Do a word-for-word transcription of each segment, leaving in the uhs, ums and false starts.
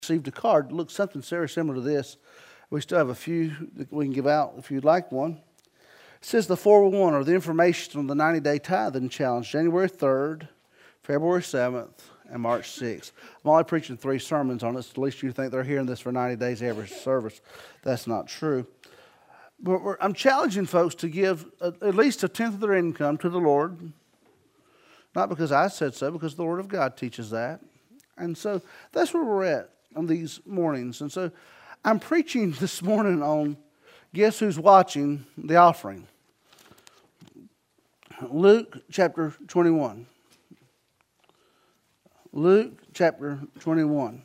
received a card. It looks something very similar to this. We still have a few that we can give out if you'd like one. It says the four one one, or the information on the ninety-day tithing challenge, January third, February seventh, and March sixth. I'm only preaching three sermons on it, so at least you think they're hearing this for ninety days every service. That's not true. But we're, I'm challenging folks to give a, at least a tenth of their income to the Lord. Not because I said so, because the Word of God teaches that. And so that's where we're at on these mornings. And so I'm preaching this morning on guess who's watching the offering. Luke chapter twenty-one. Luke chapter twenty-one.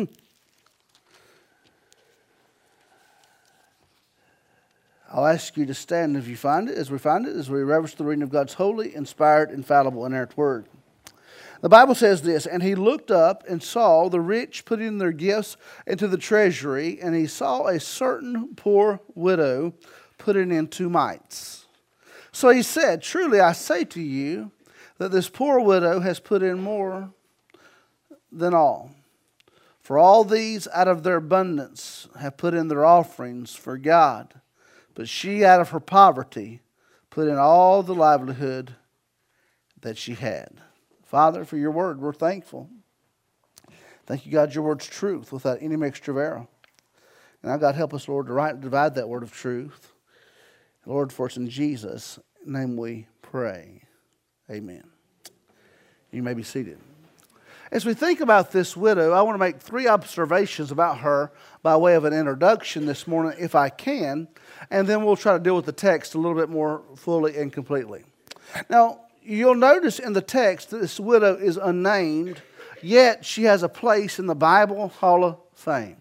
I'll ask you to stand if you find it, as we find it, as we reverence the reading of God's holy, inspired, infallible, inerrant word. The Bible says this, and he looked up and saw the rich putting their gifts into the treasury, and he saw a certain poor widow putting in two mites. So he said, truly I say to you that this poor widow has put in more than all. For all these out of their abundance have put in their offerings for God. But she out of her poverty put in all the livelihood that she had. Father, for your word, we're thankful. Thank you, God, your word's truth without any mixture of error. And now, God, help us, Lord, to right, divide that word of truth. Lord, for it's in Jesus' name we pray. Amen. You may be seated. As we think about this widow, I want to make three observations about her by way of an introduction this morning, if I can, and then we'll try to deal with the text a little bit more fully and completely. Now, you'll notice in the text that this widow is unnamed, yet she has a place in the Bible Hall of Fame.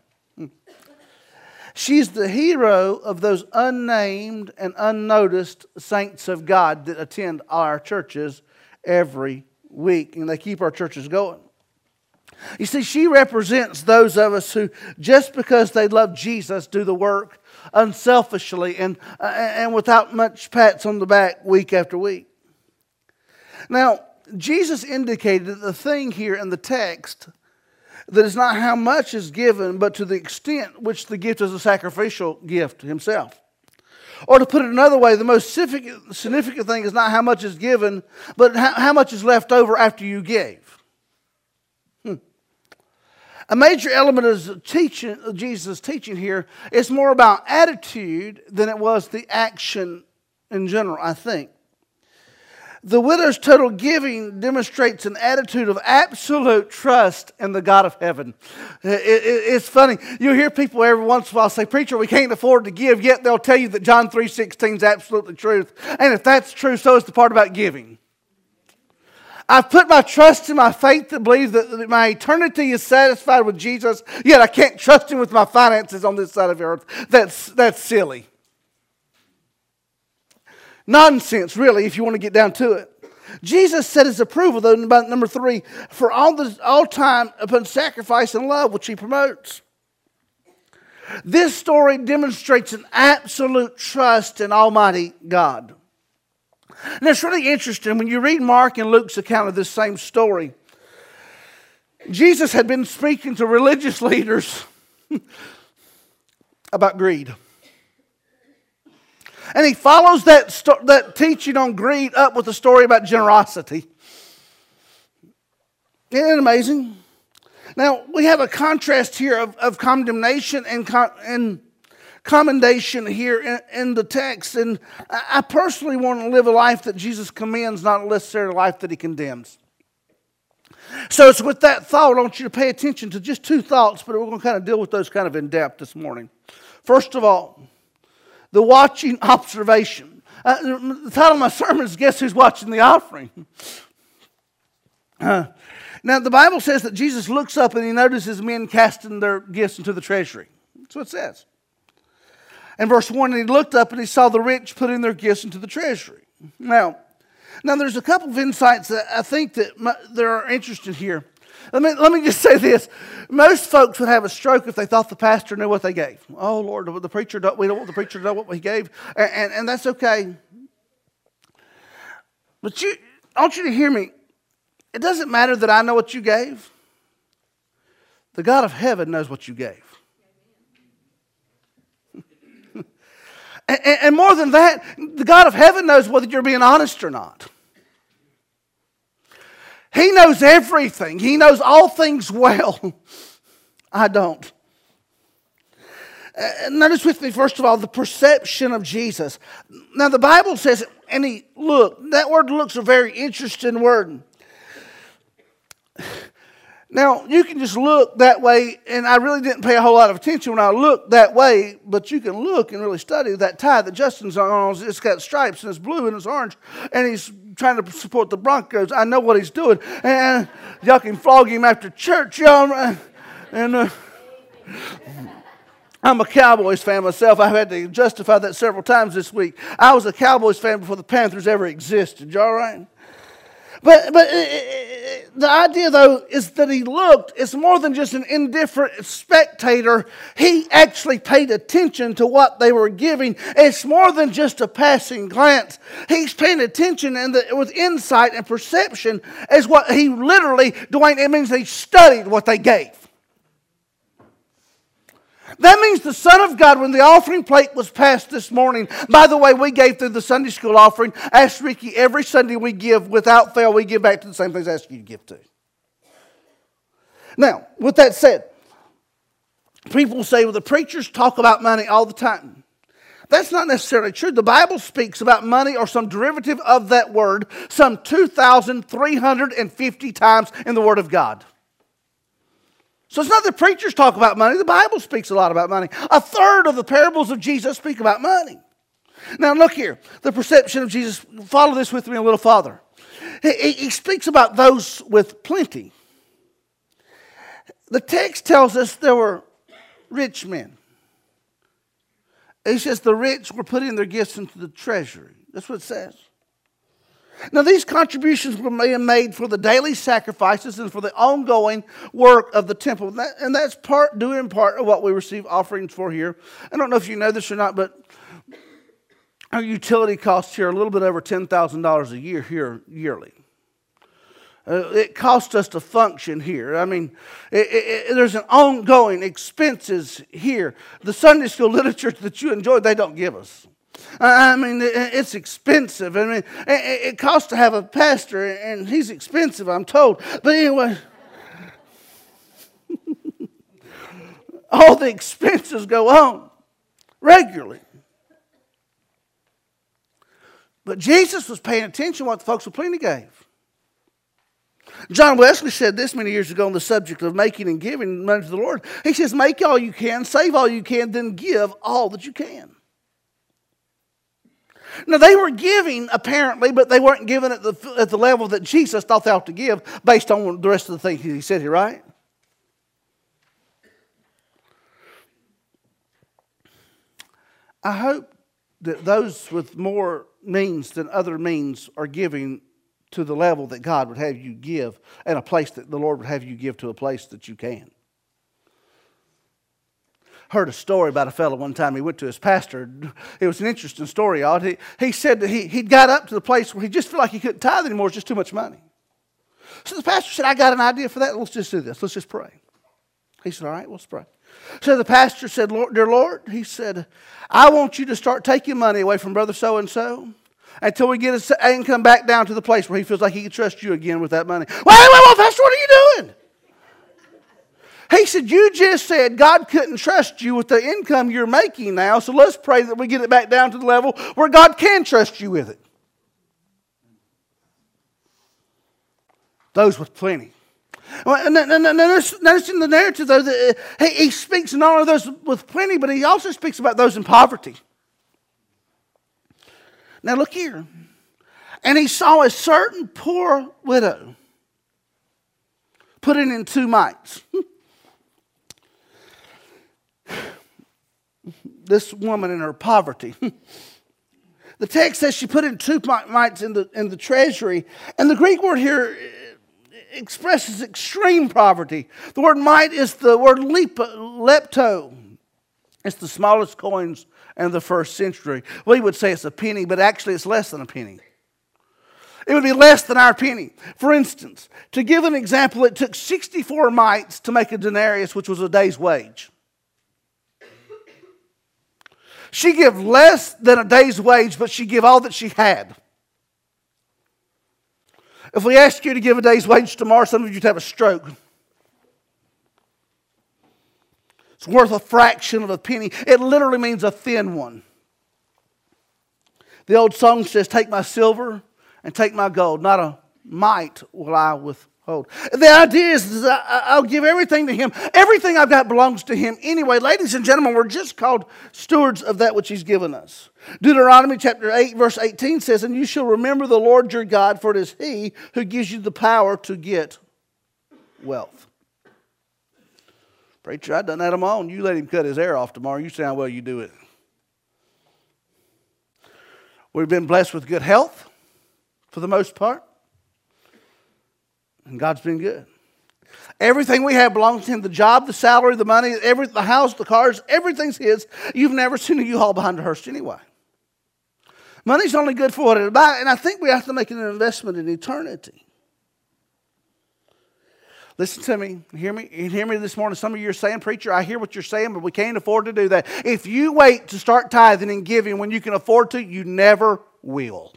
She's the hero of those unnamed and unnoticed saints of God that attend our churches every week, and they keep our churches going. You see, she represents those of us who, just because they love Jesus, do the work unselfishly and, uh, and without much pats on the back week after week. Now, Jesus indicated that the thing here in the text that is not how much is given, but to the extent which the gift is a sacrificial gift himself. Or to put it another way, the most significant, significant thing is not how much is given, but how, how much is left over after you gave. Hmm. A major element of teaching, Jesus' teaching here is more about attitude than it was the action in general, I think. The widow's total giving demonstrates an attitude of absolute trust in the God of heaven. It, it, it's funny. You'll hear people every once in a while say, preacher, we can't afford to give, yet they'll tell you that John three sixteen is absolutely truth. And if that's true, so is the part about giving. I've put my trust in my faith to believe that my eternity is satisfied with Jesus, yet I can't trust him with my finances on this side of the earth. That's, that's silly. Nonsense, really, if you want to get down to it. Jesus said his approval, though, about number three, for all the all time upon sacrifice and love, which he promotes. This story demonstrates an absolute trust in Almighty God. And it's really interesting when you read Mark and Luke's account of this same story. Jesus had been speaking to religious leaders about greed. And he follows that, sto- that teaching on greed up with a story about generosity. Isn't it amazing? Now, we have a contrast here of, of condemnation and, con- and commendation here in, in the text. And I, I personally want to live a life that Jesus commends, not necessarily a life that he condemns. So it's with that thought, I want you to pay attention to just two thoughts, but we're going to kind of deal with those kind of in depth this morning. First of all, the watching observation. Uh, the title of my sermon is Guess Who's Watching the Offering? Uh, now, the Bible says that Jesus looks up and he notices men casting their gifts into the treasury. That's what it says. In verse one, and he looked up and he saw the rich putting their gifts into the treasury. Now, now there's a couple of insights that I think that, that are interesting here. Let me, let me just say this. Most folks would have a stroke if they thought the pastor knew what they gave. Oh, Lord, the preacher don't, we don't want the preacher to know what we gave. And, and, and that's okay. But you, I want you to hear me. It doesn't matter that I know what you gave. The God of heaven knows what you gave. and, and more than that, the God of heaven knows whether you're being honest or not. He knows everything. He knows all things well. I don't. Uh, notice with me, first of all, the perception of Jesus. Now, the Bible says, and he looked. That word "looks" a very interesting word. Now, you can just look that way, and I really didn't pay a whole lot of attention when I looked that way, but you can look and really study that tie that Justin's on. It's got stripes, and it's blue, and it's orange, and he's trying to support the Broncos. I know what he's doing. And y'all can flog him after church, y'all. And uh, I'm a Cowboys fan myself. I've had to justify that several times this week. I was a Cowboys fan before the Panthers ever existed. Y'all right? But but uh, the idea, though, is that he looked. It's more than just an indifferent spectator. He actually paid attention to what they were giving. It's more than just a passing glance. He's paying attention, and the, with insight and perception is what he literally, Dwayne, it means he studied what they gave. That means the Son of God, when the offering plate was passed this morning, by the way, we gave through the Sunday school offering. Ask Ricky, every Sunday we give, without fail, we give back to the same place I ask you to give to. Now, with that said, people say, well, the preachers talk about money all the time. That's not necessarily true. The Bible speaks about money or some derivative of that word some two thousand three hundred fifty times in the Word of God. So it's not that preachers talk about money. The Bible speaks a lot about money. A third of the parables of Jesus speak about money. Now look here. The perception of Jesus. Follow this with me a little farther. He, he speaks about those with plenty. The text tells us there were rich men. It says the rich were putting their gifts into the treasury. That's what it says. Now, these contributions were being made for the daily sacrifices and for the ongoing work of the temple. And, that, and that's part, due in part of what we receive offerings for here. I don't know if you know this or not, but our utility costs here a little bit over ten thousand dollars a year here yearly. Uh, it costs us to function here. I mean, it, it, it, there's an ongoing expenses here. The Sunday school literature that you enjoy, they don't give us. I mean, it's expensive. I mean, it costs to have a pastor, and he's expensive, I'm told. But anyway, all the expenses go on regularly. But Jesus was paying attention to what the folks with plenty gave. John Wesley said this many years ago on the subject of making and giving money to the Lord. He says, make all you can, save all you can, then give all that you can. Now, they were giving, apparently, but they weren't giving at the, at the level that Jesus thought they ought to give based on the rest of the things he said here, right? I hope that those with more means than other means are giving to the level that God would have you give, and a place that the Lord would have you give to a place that you can. Heard a story about a fellow one time. He went to his pastor. It was an interesting story, y'all. He, he said that he, he'd got up to the place where he just felt like he couldn't tithe anymore. It's just too much money. So the pastor said, I got an idea for that. Let's just do this. Let's just pray. He said, all right, let's pray. So the pastor said, Lord, dear Lord, he said, I want you to start taking money away from brother so-and-so until we get his income back down to the place where he feels like he can trust you again with that money. Wait, wait, wait, pastor, what are you doing? He said, you just said God couldn't trust you with the income you're making now, so let's pray that we get it back down to the level where God can trust you with it. Those with plenty. Notice in the narrative, though, that he speaks not only those with plenty, but he also speaks about those in poverty. Now look here. And he saw a certain poor widow putting in two mites. This woman in her poverty. The text says she put in two mites in the, in the treasury. And the Greek word here expresses extreme poverty. The word mite is the word lepto. It's the smallest coins in the first century. We would say it's a penny, but actually it's less than a penny. It would be less than our penny. For instance, to give an example, it took sixty-four mites to make a denarius, which was a day's wage. She gave less than a day's wage, but she gave all that she had. If we ask you to give a day's wage tomorrow, some of you would have a stroke. It's worth a fraction of a penny. It literally means a thin one. The old song says, take my silver and take my gold. Not a mite will I withhold. The idea is, is I, I'll give everything to him. Everything I've got belongs to him anyway. Ladies and gentlemen, we're just called stewards of that which he's given us. Deuteronomy chapter eight, verse eighteen says, and you shall remember the Lord your God, for it is he who gives you the power to get wealth. Preacher, I've done that on my own. You let him cut his hair off tomorrow. You see how well you do it. We've been blessed with good health for the most part. And God's been good. Everything we have belongs to him. The job, the salary, the money, every, the house, the cars, everything's his. You've never seen a U-Haul behind a hearse anyway. Money's only good for what it's about. And I think we have to make an investment in eternity. Listen to me. Hear me. You hear me this morning. Some of you are saying, preacher, I hear what you're saying, but we can't afford to do that. If you wait to start tithing and giving when you can afford to, you never will.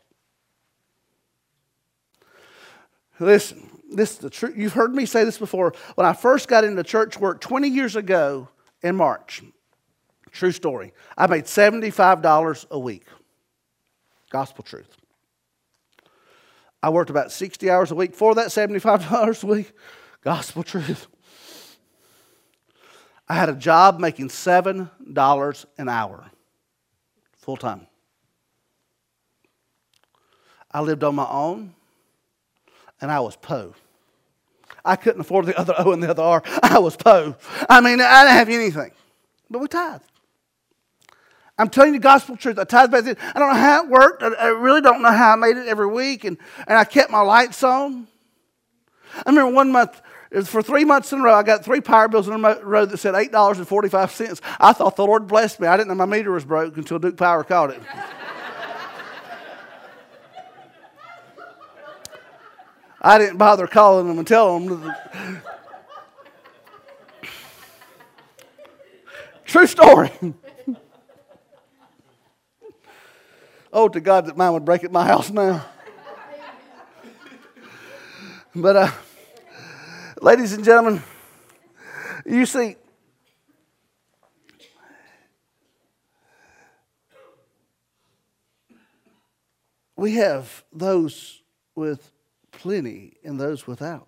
Listen, this is the truth. You've heard me say this before. When I first got into church work twenty years ago in March, true story, I made seventy-five dollars a week. Gospel truth. I worked about sixty hours a week for that seventy-five dollars a week. Gospel truth. I had a job making seven dollars an hour. Full time. I lived on my own. And I was po. I couldn't afford the other O and the other R. I was po. I mean, I didn't have anything. But we tithed. I'm telling you the gospel truth. I tithed back then. I don't know how it worked. I, I really don't know how I made it every week. And, and I kept my lights on. I remember one month, it was for three months in a row, I got three power bills in a row that said eight dollars and forty-five cents. I thought the Lord blessed me. I didn't know my meter was broke until Duke Power caught it. I didn't bother calling them and telling them. True story. Oh, to God that mine would break at my house now. But, uh, ladies and gentlemen, you see, we have those with plenty and those without.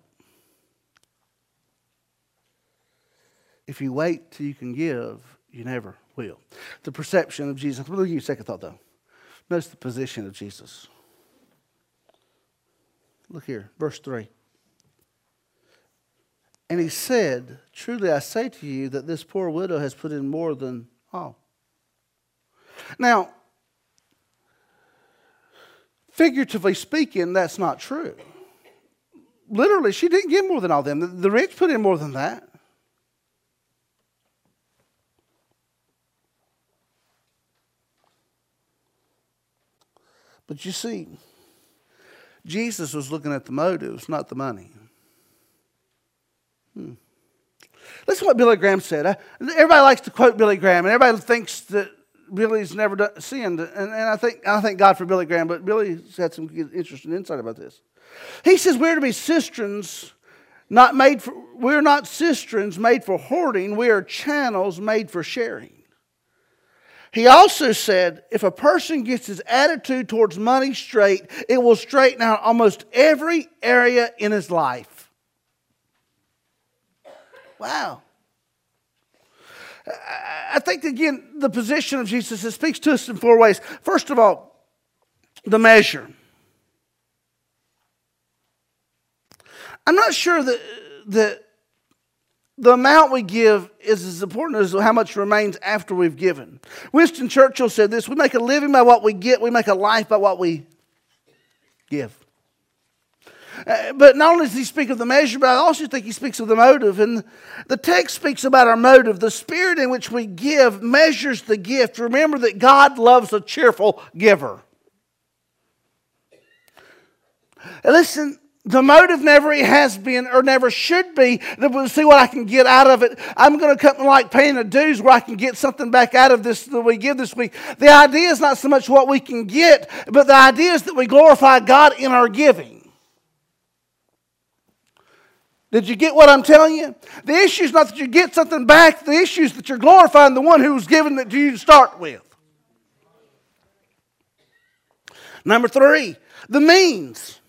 If you wait till you can give, you never will. The perception of Jesus. Let me give you a second thought, though. Notice the position of Jesus. Look here, verse three. And he said, truly I say to you that this poor widow has put in more than all. Now, figuratively speaking, that's not true. Literally, she didn't give more than all them. The, the rich put in more than that. But you see, Jesus was looking at the motives, not the money. Hmm. Listen to what Billy Graham said. I, everybody likes to quote Billy Graham, and everybody thinks that Billy's never done, sinned. And, and I think I thank God for Billy Graham, but Billy's had some interesting insight about this. He says we're to be cisterns, not made for. We're not cisterns made for hoarding. We are channels made for sharing. He also said, if a person gets his attitude towards money straight, it will straighten out almost every area in his life. Wow. I think, again, the position of Jesus, it speaks to us in four ways. First of all, the measure. I'm not sure that, that the amount we give is as important as how much remains after we've given. Winston Churchill said this, we make a living by what we get, we make a life by what we give. Uh, but not only does he speak of the measure, but I also think he speaks of the motive. And the text speaks about our motive. The spirit in which we give measures the gift. Remember that God loves a cheerful giver. Listen, the motive never has been or never should be to see what I can get out of it. I'm going to come like paying the dues where I can get something back out of this that we give this week. The idea is not so much what we can get, but the idea is that we glorify God in our giving. Did you get what I'm telling you? The issue is not that you get something back. The issue is that you're glorifying the one who was given it to you to start with. Number three, the means.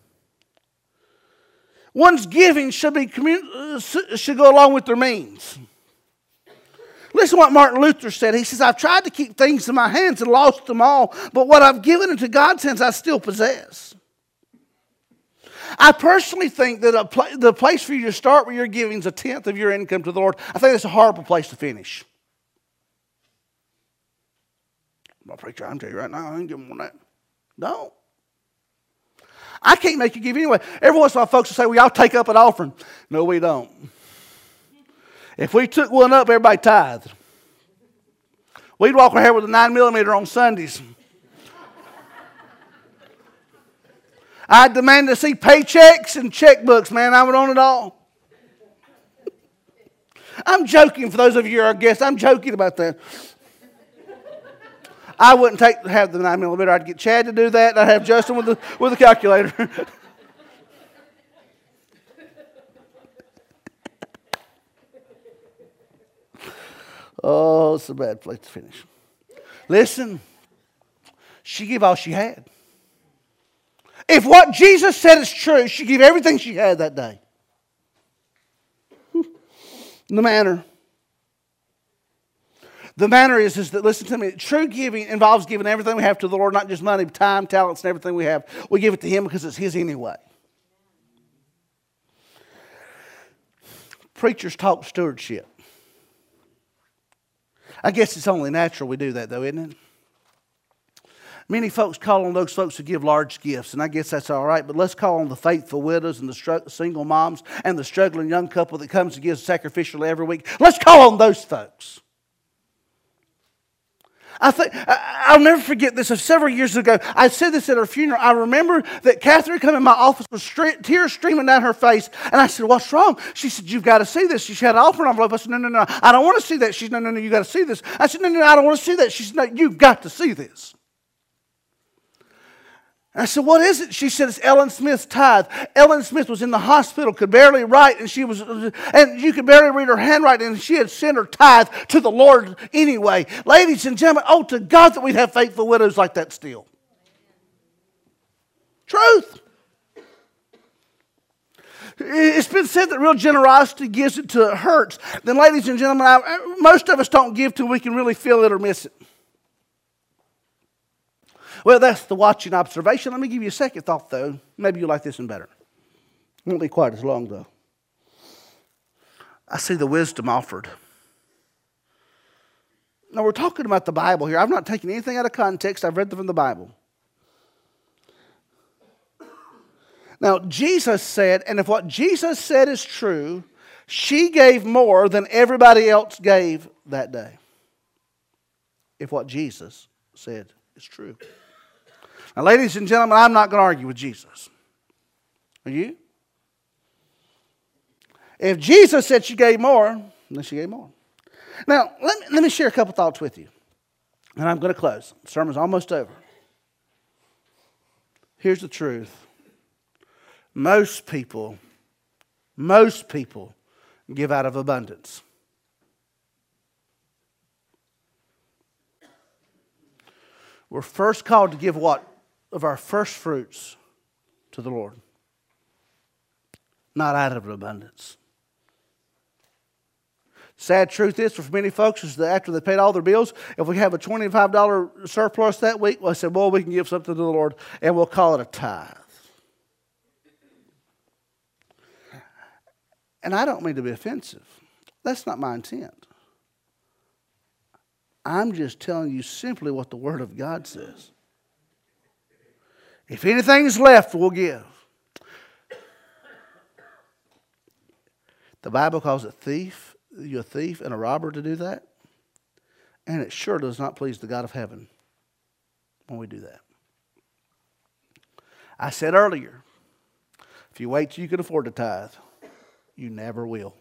One's giving should be should go along with their means. Listen to what Martin Luther said. He says, I've tried to keep things in my hands and lost them all, but what I've given into God's hands I still possess. I personally think that a pl- the place for you to start where you're giving is a tenth of your income to the Lord. I think that's a horrible place to finish. Well, preacher, I'm telling you right now, I ain't giving one that. Don't. I can't make you give anyway. Every once in a while, folks will say, well, y'all take up an offering. No, we don't. If we took one up, everybody tithed. We'd walk around here with a nine millimeter on Sundays. I demand to see paychecks and checkbooks, man. I would own it all. I'm joking for those of you who are our guests. I'm joking about that. I wouldn't take have the nine millimeter. I'd get Chad to do that. I'd have Justin with the with the calculator. Oh, it's a bad place to finish. Listen, she gave all she had. If what Jesus said is true, she gave everything she had that day. The manner. The manner is, is that, listen to me, true giving involves giving everything we have to the Lord, not just money, time, talents, and everything we have. We give it to Him because it's His anyway. Preachers talk stewardship. I guess it's only natural we do that, though, isn't it? Many folks call on those folks who give large gifts, and I guess that's all right, but let's call on the faithful widows and the str- single moms and the struggling young couple that comes and gives sacrificially every week. Let's call on those folks. I think I'll never forget this. Several years ago, I said this at her funeral. I remember that Catherine came in my office with stre- tears streaming down her face, and I said, "What's wrong?" She said, "You've got to see this." She had an offering envelope. I said, "No, no, no, I don't want to see that." She said, "No, no, no, you got to see this." I said, "No, no, no, I don't want to see that." She said, "No, you've got to see this." I said, "What is it?" She said, "It's Ellen Smith's tithe." Ellen Smith was in the hospital, could barely write, and she was, and you could barely read her handwriting, and she had sent her tithe to the Lord anyway. Ladies and gentlemen, oh, to God that we'd have faithful widows like that still. Truth. It's been said that real generosity gives it till it hurts. Then, ladies and gentlemen, I, most of us don't give till we can really feel it or miss it. Well, that's the watching observation. Let me give you a second thought, though. Maybe you'll like this one better. It won't be quite as long, though. I see the wisdom offered. Now, we're talking about the Bible here. I've not taken anything out of context. I've read them from the Bible. Now, Jesus said, and if what Jesus said is true, she gave more than everybody else gave that day. If what Jesus said is true. Now, ladies and gentlemen, I'm not going to argue with Jesus. Are you? If Jesus said she gave more, then she gave more. Now, let me, let me share a couple thoughts with you. And I'm going to close. The sermon's almost over. Here's the truth. Most people, most people give out of abundance. We're first called to give what? Of our first fruits to the Lord. Not out of an abundance. Sad truth is, for many folks, is that after they paid all their bills, if we have a twenty-five dollars surplus that week, well, I said, well, we can give something to the Lord, and we'll call it a tithe. And I don't mean to be offensive. That's not my intent. I'm just telling you simply what the Word of God says. If anything's left, we'll give. The Bible calls it thief, you a thief and a robber to do that. And it sure does not please the God of heaven when we do that. I said earlier, If you wait till you can afford to tithe, you never will.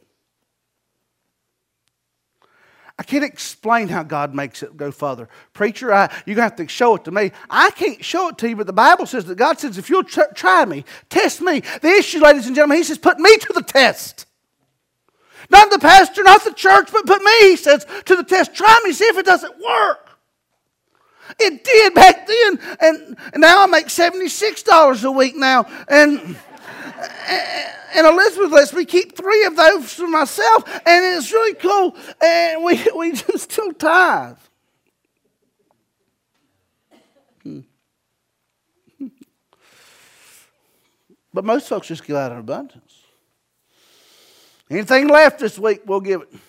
I can't explain how God makes it go further. Preacher, I, you're going to have to show it to me. I can't show it to you, but the Bible says that God says, if you'll tr- try me, test me. The issue, ladies and gentlemen, he says, put me to the test. Not the pastor, not the church, but put me, he says, to the test. Try me, see if it doesn't work. It did back then, and, and now I make seventy-six dollars a week now. And... And Elizabeth lets me keep three of those for myself, and it's really cool. And we we just still tithe. Hmm. But most folks just give out in abundance. Anything left this week, we'll give it.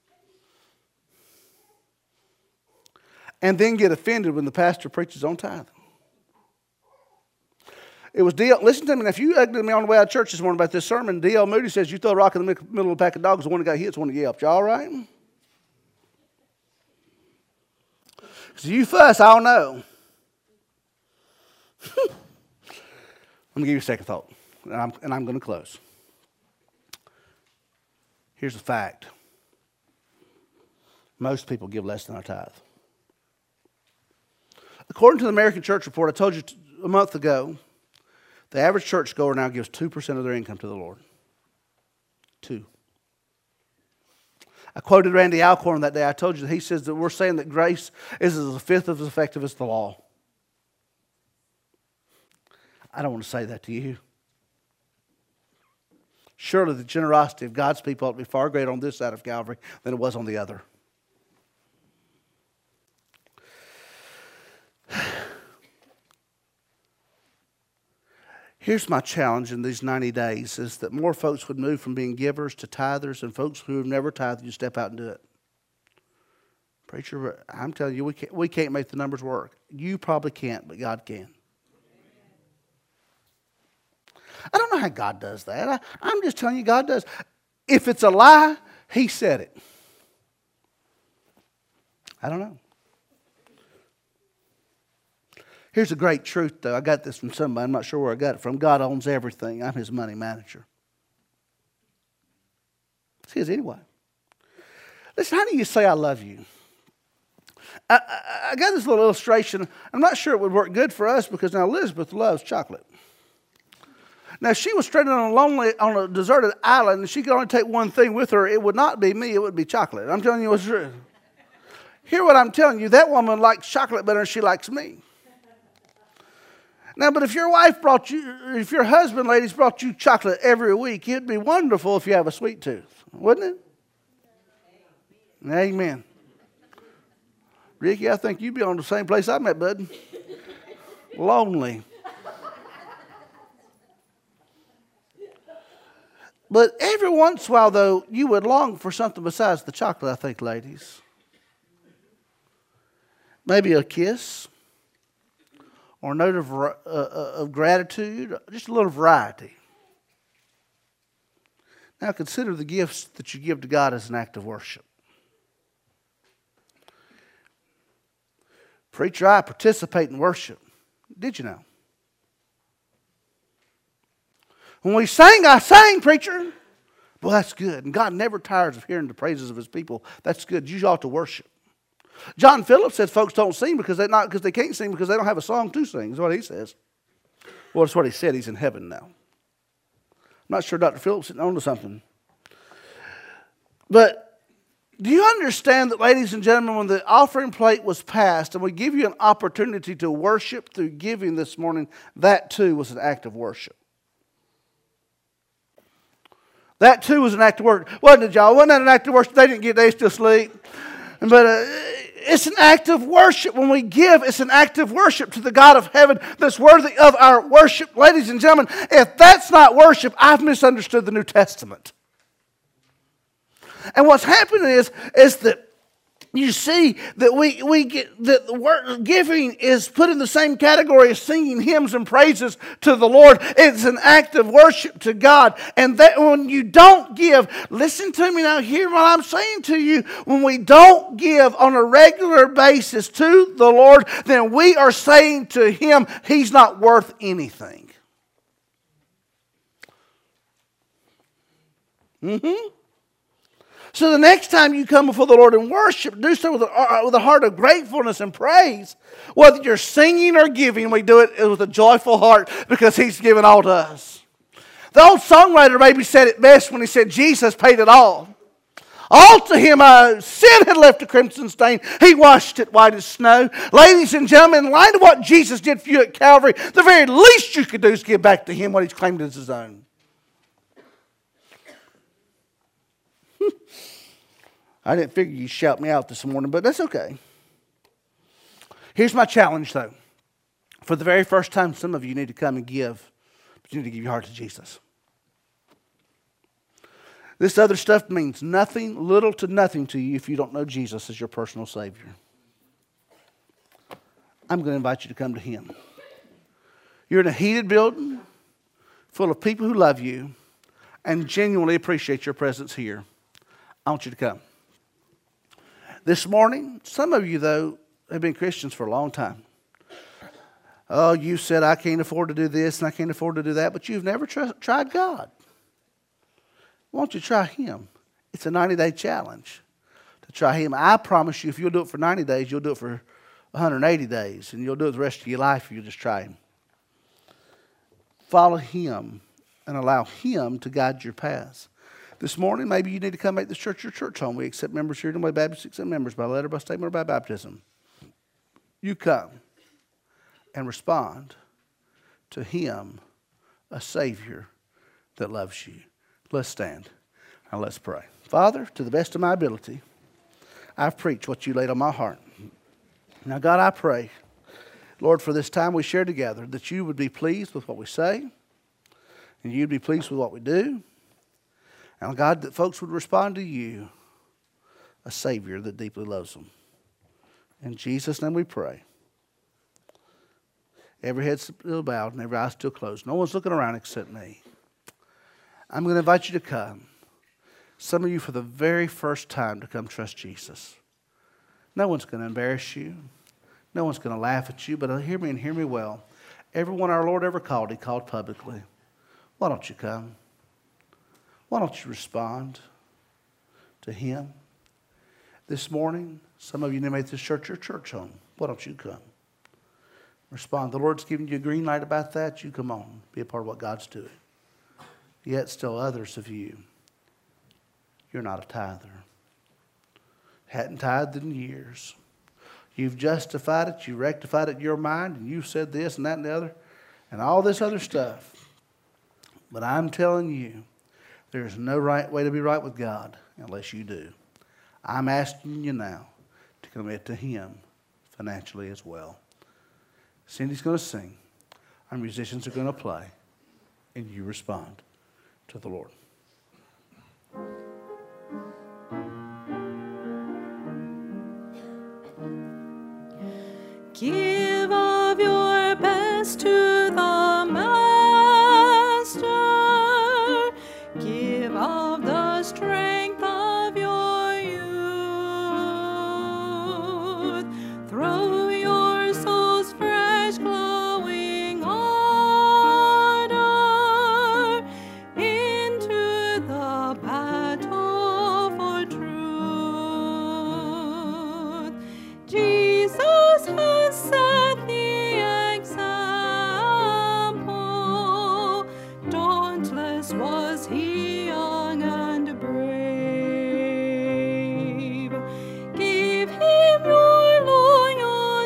And then get offended when the pastor preaches on tithing. It was D L. Listen to me. If you egged me on the way out of church this morning about this sermon, D L Moody says you throw a rock in the middle of a pack of dogs, the one that got hit is the one that yelped. You all right? Because you fuss, I don't know. Let me give you a second thought, and I'm, and I'm going to close. Here's the fact. Most people give less than a tithe. According to the American Church Report, I told you a month ago, the average churchgoer now gives two percent of their income to the Lord. Two. I quoted Randy Alcorn that day. I told you that he says that we're saying that grace is as a fifth as effective as the law. I don't want to say that to you. Surely the generosity of God's people ought to be far greater on this side of Calvary than it was on the other. Here's my challenge in these ninety days is that more folks would move from being givers to tithers, and folks who have never tithed, you step out and do it. Preacher, I'm telling you, we can't, we can't make the numbers work. You probably can't, but God can. I don't know how God does that. I, I'm just telling you God does. If it's a lie, he said it. I don't know. Here's a great truth, though. I got this from somebody. I'm not sure where I got it from. God owns everything. I'm his money manager. It's his anyway. Listen, how do you say I love you? I, I, I got this little illustration. I'm not sure it would work good for us because now Elizabeth loves chocolate. Now, if she was stranded on a lonely, on a deserted island, and she could only take one thing with her, it would not be me, it would be chocolate. I'm telling you what's true. Hear what I'm telling you. That woman likes chocolate better than she likes me. Now, but if your wife brought you, if your husband, ladies, brought you chocolate every week, it'd be wonderful if you have a sweet tooth, wouldn't it? Amen. Amen. Ricky, I think you'd be on the same place I'm at, bud. Lonely. But every once in a while, though, you would long for something besides the chocolate, I think, ladies. Maybe a kiss. Or a note of, uh, of gratitude, just a little variety. Now consider the gifts that you give to God as an act of worship. Preacher, I participate in worship. Did you know? When we sing, I sang, preacher. Well, that's good. And God never tires of hearing the praises of his people. That's good. You ought to worship. John Phillips said folks don't sing because they not because they can't sing because they don't have a song to sing, is what he says. Well, that's what he said. He's in heaven now. I'm not sure Doctor Phillips is on to something. But do you understand that, ladies and gentlemen, when the offering plate was passed and we give you an opportunity to worship through giving this morning, that too was an act of worship. That too was an act of worship. Wasn't it, y'all? Wasn't that an act of worship? They didn't get, they still asleep. But uh, it's an act of worship. When we give, it's an act of worship to the God of heaven that's worthy of our worship. Ladies and gentlemen, if that's not worship, I've misunderstood the New Testament. And what's happening is, is that you see that we, we get that the word giving is put in the same category as singing hymns and praises to the Lord. It's an act of worship to God. And that when you don't give, listen to me now, hear what I'm saying to you. When we don't give on a regular basis to the Lord, then we are saying to him, he's not worth anything. Mm-hmm. So the next time you come before the Lord and worship, do so with a, with a heart of gratefulness and praise. Whether you're singing or giving, we do it with a joyful heart because He's given all to us. The old songwriter maybe said it best when he said, Jesus paid it all. All to Him uh, sin had left a crimson stain. He washed it white as snow. Ladies and gentlemen, in light of what Jesus did for you at Calvary, the very least you could do is give back to Him what He's claimed as His own. I didn't figure you'd shout me out this morning, but that's okay. Here's my challenge, though. For the very first time, some of you need to come and give. But you need to give your heart to Jesus. This other stuff means nothing, little to nothing to you if you don't know Jesus as your personal Savior. I'm going to invite you to come to Him. You're in a heated building full of people who love you and genuinely appreciate your presence here. I want you to come. This morning, some of you, though, have been Christians for a long time. Oh, you said, I can't afford to do this and I can't afford to do that, but you've never tr- tried God. Why don't you try Him? It's a ninety-day challenge to try Him. I promise you, if you'll do it for ninety days, you'll do it for one hundred eighty days, and you'll do it the rest of your life if you just try Him. Follow Him and allow Him to guide your paths. This morning, maybe you need to come make this church your church home. We accept members here in the way Baptist accept members by letter, by statement, or by baptism. You come and respond to Him, a Savior that loves you. Let's stand and let's pray. Father, to the best of my ability, I've preached what you laid on my heart. Now, God, I pray, Lord, for this time we share together, that you would be pleased with what we say, and you'd be pleased with what we do. And God, that folks would respond to you, a Savior that deeply loves them. In Jesus' name we pray. Every head still bowed and every eye still closed. No one's looking around except me. I'm going to invite you to come. Some of you for the very first time to come trust Jesus. No one's going to embarrass you. No one's going to laugh at you. But hear me and hear me well. Everyone our Lord ever called, He called publicly. Why don't you come? Why don't you respond to Him? This morning, some of you need to make this church your church home. Why don't you come? Respond. The Lord's giving you a green light about that. You come on. Be a part of what God's doing. Yet still others of you, you're not a tither. Hadn't tithed in years. You've justified it. You rectified it in your mind. And you said this and that and the other. And all this other stuff. But I'm telling you, there's no right way to be right with God unless you do. I'm asking you now to commit to Him financially as well. Cindy's going to sing. Our musicians are going to play. And you respond to the Lord. Give of your best to the Master. Give of the strength of your youth. Throw your soul's fresh glowing ardor into the battle for truth. Jesus has set the example. Dauntless was He, young and brave. Give Him your loyal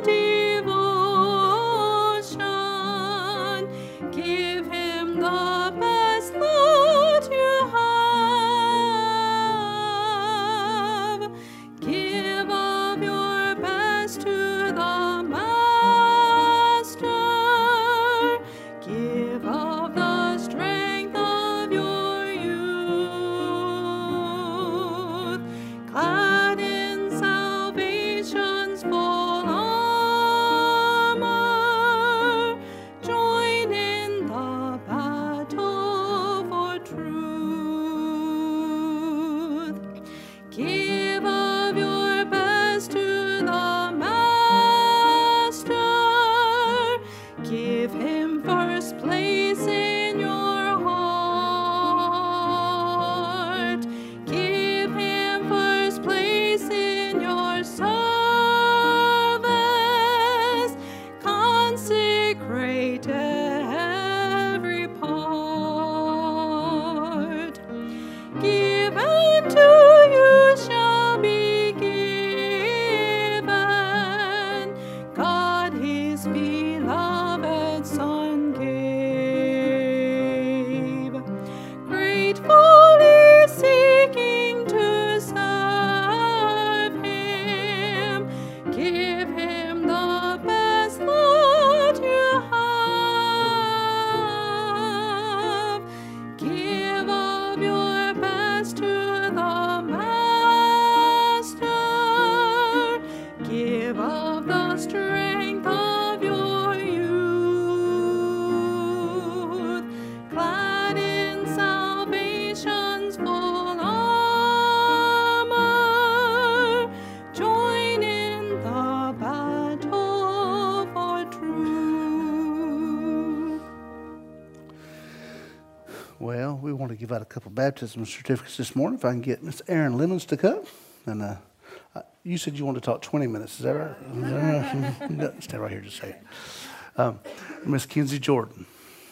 want to give out a couple of baptism certificates this morning. If I can get Miss Erin Lemons to come. And uh, you said you wanted to talk twenty minutes. Is that right? Is that right? No, stand right here just a second. Um, Miss Kenzie Jordan.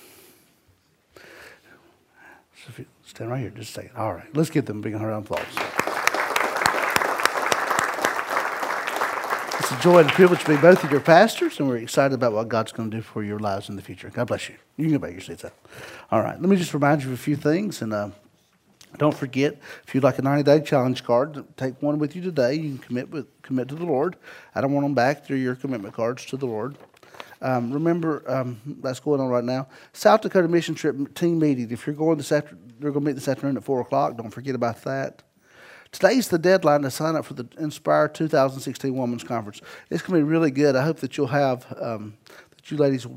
Stand right here just a second. All right. Let's give them a big round of applause. It's a joy and a privilege to be both of your pastors, and we're excited about what God's going to do for your lives in the future. God bless you. You can go back your seats up. All right. Let me just remind you of a few things. And uh, don't forget, if you'd like a ninety-day challenge card, take one with you today. You can commit with commit to the Lord. I don't want them back. They're your commitment cards to the Lord. Um, remember, um, that's going on right now. South Dakota Mission Trip team meeting. If you're going this after, they're going to meet this afternoon at four o'clock. Don't forget about that. Today's the deadline to sign up for the Inspire two thousand sixteen Women's Conference. It's going to be really good. I hope that you'll have, um, that you ladies will